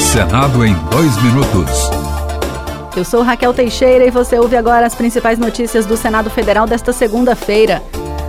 Senado em 2 minutos. Eu sou Raquel Teixeira e você ouve agora as principais notícias do Senado Federal desta segunda-feira.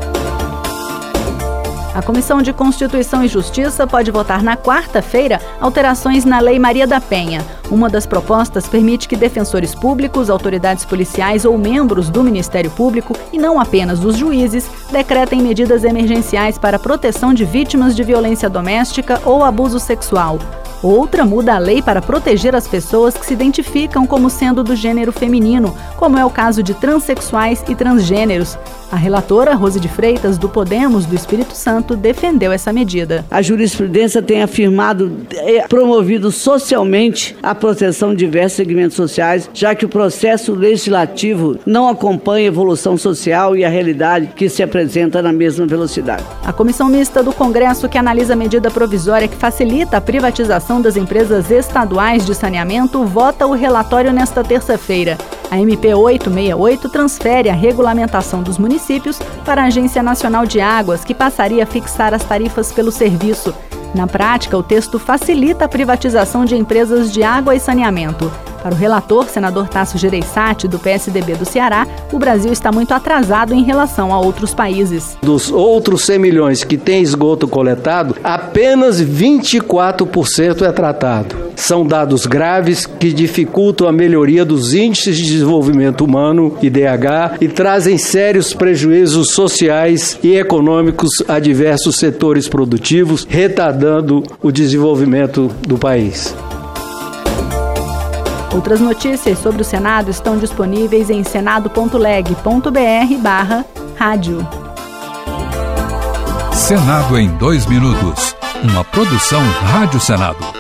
A Comissão de Constituição e Justiça pode votar na quarta-feira alterações na Lei Maria da Penha. Uma das propostas permite que defensores públicos, autoridades policiais ou membros do Ministério Público, e não apenas os juízes, decretem medidas emergenciais para a proteção de vítimas de violência doméstica ou abuso sexual. Outra muda a lei para proteger as pessoas que se identificam como sendo do gênero feminino, como é o caso de transexuais e transgêneros. A relatora, Rose de Freitas, do Podemos do Espírito Santo, defendeu essa medida. A jurisprudência tem afirmado e promovido socialmente a proteção de diversos segmentos sociais, já que o processo legislativo não acompanha a evolução social e a realidade que se apresenta na mesma velocidade. A Comissão Mista do Congresso, que analisa a medida provisória que facilita a privatização das empresas estaduais de saneamento, vota o relatório nesta terça-feira. A MP 868 transfere a regulamentação dos municípios para a Agência Nacional de Águas, que passaria a fixar as tarifas pelo serviço. Na prática, o texto facilita a privatização de empresas de água e saneamento. Para o relator, senador Tasso Gereissati, do PSDB do Ceará, o Brasil está muito atrasado em relação a outros países. Dos outros 100 milhões que têm esgoto coletado, apenas 24% é tratado. São dados graves que dificultam a melhoria dos índices de desenvolvimento humano, IDH, e trazem sérios prejuízos sociais e econômicos a diversos setores produtivos, retardando o desenvolvimento do país. Outras notícias sobre o Senado estão disponíveis em senado.leg.br/rádio. Senado em 2 minutos. Uma produção Rádio Senado.